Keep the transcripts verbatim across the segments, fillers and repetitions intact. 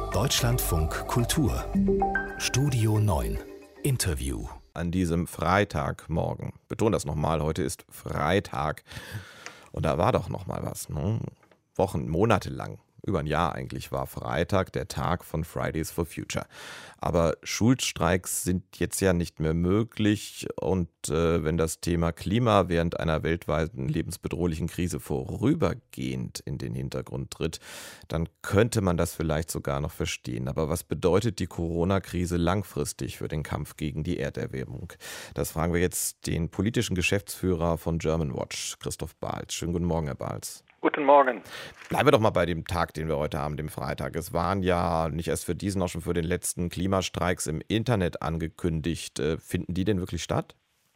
Deutschlandfunk Kultur Studio neun Interview. An diesem Freitagmorgen, betone das nochmal, heute ist Freitag und da war doch nochmal was, ne? Wochen, Monate lang, über ein Jahr eigentlich, war Freitag der Tag von Fridays for Future. Aber Schulstreiks sind jetzt ja nicht mehr möglich und äh, wenn das Thema Klima während einer weltweiten lebensbedrohlichen Krise vorübergehend in den Hintergrund tritt, dann könnte man das vielleicht sogar noch verstehen. Aber was bedeutet die Corona-Krise langfristig für den Kampf gegen die Erderwärmung? Das fragen wir jetzt den politischen Geschäftsführer von Germanwatch, Christoph Balz. Schönen guten Morgen, Herr Balz. Guten Morgen. Bleiben wir doch mal bei dem Tag, den wir heute haben, dem Freitag. Es waren ja nicht erst für diesen, auch schon für den letzten Klimastreiks im Internet angekündigt. Finden die denn wirklich statt?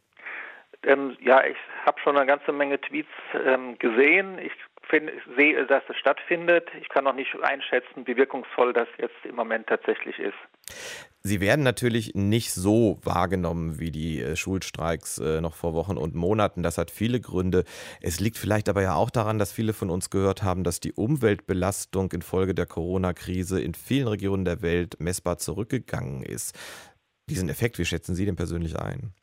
Ähm, ja, ich habe schon eine ganze Menge Tweets ähm, gesehen. Ich, find, ich sehe, dass es stattfindet. Ich kann noch nicht einschätzen, wie wirkungsvoll das jetzt im Moment tatsächlich ist. Sie werden natürlich nicht so wahrgenommen wie die äh, Schulstreiks äh, noch vor Wochen und Monaten. Das hat viele Gründe. Es liegt vielleicht aber ja auch daran, dass viele von uns gehört haben, dass die Umweltbelastung infolge der Corona-Krise in vielen Regionen der Welt messbar zurückgegangen ist. Diesen Effekt, wie schätzen Sie den persönlich ein?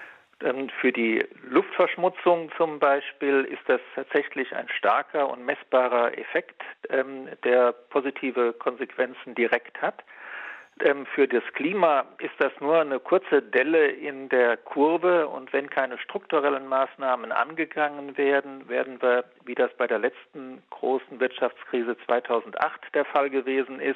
Für die Luftverschmutzung zum Beispiel ist das tatsächlich ein starker und messbarer Effekt, der positive Konsequenzen direkt hat. Für das Klima ist das nur eine kurze Delle in der Kurve und wenn keine strukturellen Maßnahmen angegangen werden, werden wir, wie das bei der letzten großen Wirtschaftskrise zweitausendacht der Fall gewesen ist,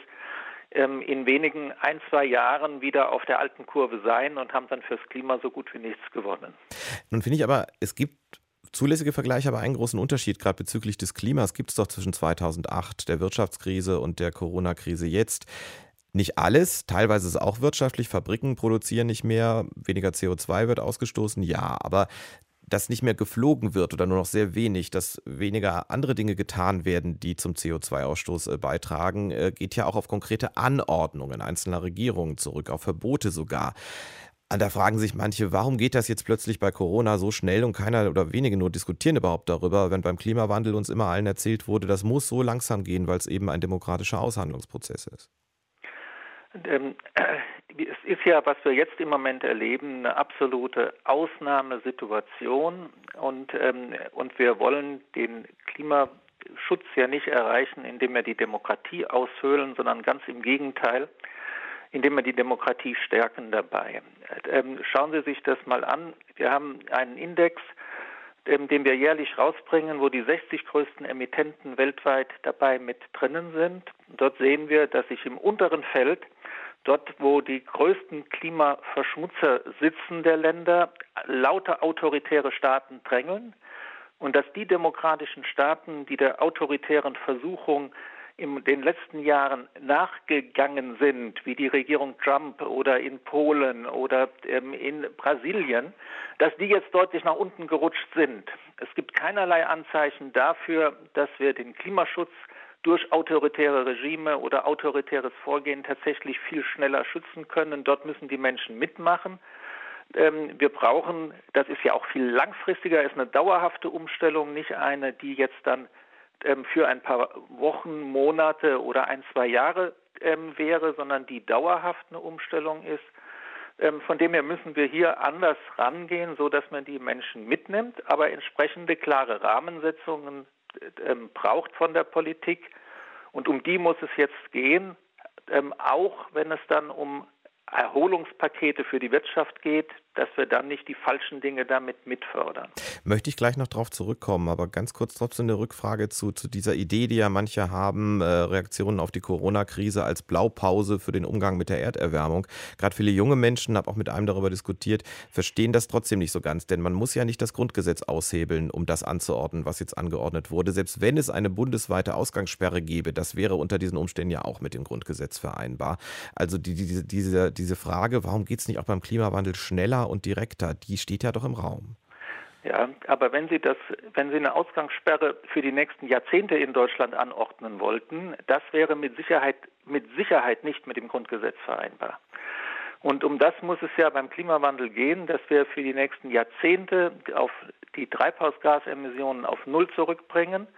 in wenigen ein, zwei Jahren wieder auf der alten Kurve sein und haben dann fürs Klima so gut wie nichts gewonnen. Nun finde ich aber, es gibt zulässige Vergleiche, aber einen großen Unterschied, gerade bezüglich des Klimas, gibt es doch zwischen zweitausendacht, der Wirtschaftskrise und der Corona-Krise jetzt. Nicht alles, teilweise ist es auch wirtschaftlich, Fabriken produzieren nicht mehr, weniger C O zwei wird ausgestoßen, ja, aber dass nicht mehr geflogen wird oder nur noch sehr wenig, dass weniger andere Dinge getan werden, die zum C O zwei Ausstoß äh, beitragen, äh, geht ja auch auf konkrete Anordnungen einzelner Regierungen zurück, auf Verbote sogar. Und da fragen sich manche, warum geht das jetzt plötzlich bei Corona so schnell und keiner oder wenige nur diskutieren überhaupt darüber, wenn beim Klimawandel uns immer allen erzählt wurde, das muss so langsam gehen, weil es eben ein demokratischer Aushandlungsprozess ist. Ähm, es ist ja, was wir jetzt im Moment erleben, eine absolute Ausnahmesituation und, ähm, und wir wollen den Klimaschutz ja nicht erreichen, indem wir die Demokratie aushöhlen, sondern ganz im Gegenteil, indem wir die Demokratie stärken dabei. Ähm, schauen Sie sich das mal an. Wir haben einen Index, ähm, den wir jährlich rausbringen, wo die sechzig größten Emittenten weltweit dabei mit drinnen sind. Dort sehen wir, dass sich im unteren Feld, dort, wo die größten Klimaverschmutzer sitzen der Länder, lauter autoritäre Staaten drängeln und dass die demokratischen Staaten, die der autoritären Versuchung in den letzten Jahren nachgegangen sind, wie die Regierung Trump oder in Polen oder ähm, in Brasilien, dass die jetzt deutlich nach unten gerutscht sind. Es gibt keinerlei Anzeichen dafür, dass wir den Klimaschutz durch autoritäre Regime oder autoritäres Vorgehen tatsächlich viel schneller schützen können. Dort müssen die Menschen mitmachen. Ähm, wir brauchen, das ist ja auch viel langfristiger, ist eine dauerhafte Umstellung, nicht eine, die jetzt dann ähm, für ein paar Wochen, Monate oder ein, zwei Jahre ähm, wäre, sondern die dauerhaft eine Umstellung ist. Ähm, von dem her müssen wir hier anders rangehen, so dass man die Menschen mitnimmt, aber entsprechende klare Rahmensetzungen ähm, braucht von der Politik. Und um die muss es jetzt gehen, ähm, auch wenn es dann um Erholungspakete für die Wirtschaft geht, dass wir dann nicht die falschen Dinge damit mitfördern. Möchte ich gleich noch darauf zurückkommen, aber ganz kurz trotzdem eine Rückfrage zu, zu dieser Idee, die ja manche haben, äh, Reaktionen auf die Corona-Krise als Blaupause für den Umgang mit der Erderwärmung. Gerade viele junge Menschen, habe auch mit einem darüber diskutiert, verstehen das trotzdem nicht so ganz, denn man muss ja nicht das Grundgesetz aushebeln, um das anzuordnen, was jetzt angeordnet wurde. Selbst wenn es eine bundesweite Ausgangssperre gäbe, das wäre unter diesen Umständen ja auch mit dem Grundgesetz vereinbar. Also die, diese, diese, diese Frage, warum geht es nicht auch beim Klimawandel schneller und direkter, die steht ja doch im Raum. Ja, aber wenn Sie das, wenn Sie eine Ausgangssperre für die nächsten Jahrzehnte in Deutschland anordnen wollten, das wäre mit Sicherheit, mit Sicherheit nicht mit dem Grundgesetz vereinbar. Und um das muss es ja beim Klimawandel gehen, dass wir für die nächsten Jahrzehnte auf die Treibhausgasemissionen auf Null zurückbringen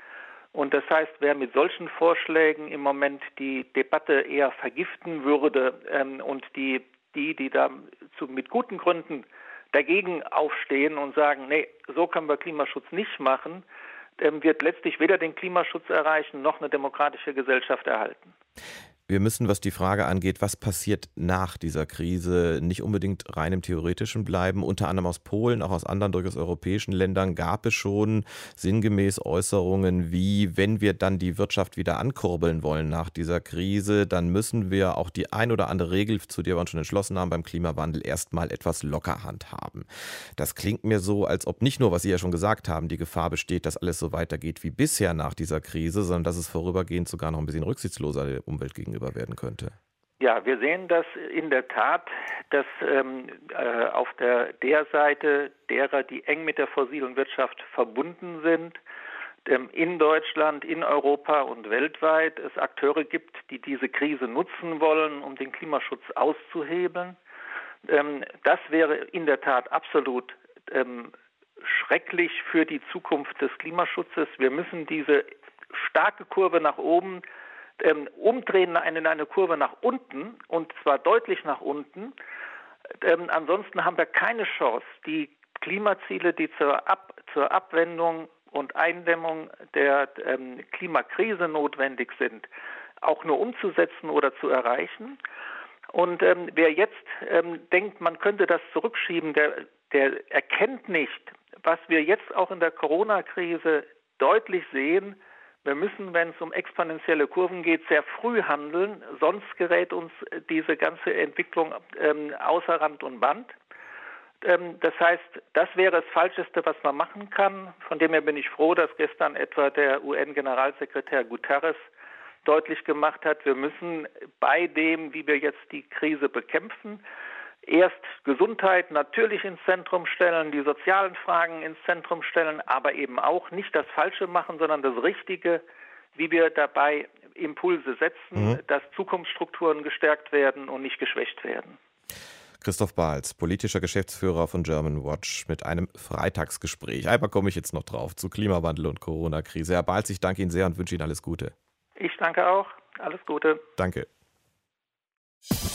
Und das heißt, wer mit solchen Vorschlägen im Moment die Debatte eher vergiften würde ähm, und die, die, die da zu, mit guten Gründen dagegen aufstehen und sagen, nee, so können wir Klimaschutz nicht machen, ähm, wird letztlich weder den Klimaschutz erreichen, noch eine demokratische Gesellschaft erhalten. Wir müssen, was die Frage angeht, was passiert nach dieser Krise, nicht unbedingt rein im Theoretischen bleiben. Unter anderem aus Polen, auch aus anderen durchaus europäischen Ländern gab es schon sinngemäß Äußerungen wie, wenn wir dann die Wirtschaft wieder ankurbeln wollen nach dieser Krise, dann müssen wir auch die ein oder andere Regel, zu der wir uns schon entschlossen haben beim Klimawandel, erstmal etwas locker handhaben. Das klingt mir so, als ob nicht nur, was Sie ja schon gesagt haben, die Gefahr besteht, dass alles so weitergeht wie bisher nach dieser Krise, sondern dass es vorübergehend sogar noch ein bisschen rücksichtsloser der Umwelt gegenüber werden könnte. Ja, wir sehen das in der Tat, dass ähm, äh, auf der, der Seite derer, die eng mit der fossilen Wirtschaft verbunden sind, ähm, in Deutschland, in Europa und weltweit es Akteure gibt, die diese Krise nutzen wollen, um den Klimaschutz auszuhebeln. Ähm, das wäre in der Tat absolut ähm, schrecklich für die Zukunft des Klimaschutzes. Wir müssen diese starke Kurve nach oben Ähm, umdrehen in eine Kurve nach unten, und zwar deutlich nach unten. Ähm, ansonsten haben wir keine Chance, die Klimaziele, die zur, Ab- zur Abwendung und Eindämmung der ähm, Klimakrise notwendig sind, auch nur umzusetzen oder zu erreichen. Und ähm, wer jetzt ähm, denkt, man könnte das zurückschieben, der, der erkennt nicht, was wir jetzt auch in der Corona-Krise deutlich sehen. Wir müssen, wenn es um exponentielle Kurven geht, sehr früh handeln, sonst gerät uns diese ganze Entwicklung ähm, außer Rand und Band. Ähm, das heißt, das wäre das Falscheste, was man machen kann. Von dem her bin ich froh, dass gestern etwa der U N-Generalsekretär Guterres deutlich gemacht hat, wir müssen bei dem, wie wir jetzt die Krise bekämpfen, erst Gesundheit natürlich ins Zentrum stellen, die sozialen Fragen ins Zentrum stellen, aber eben auch nicht das Falsche machen, sondern das Richtige, wie wir dabei Impulse setzen, mhm. dass Zukunftsstrukturen gestärkt werden und nicht geschwächt werden. Christoph Balz, politischer Geschäftsführer von German Watch, mit einem Freitagsgespräch. Einmal komme ich jetzt noch drauf zu Klimawandel und Corona-Krise. Herr Balz, ich danke Ihnen sehr und wünsche Ihnen alles Gute. Ich danke auch. Alles Gute. Danke.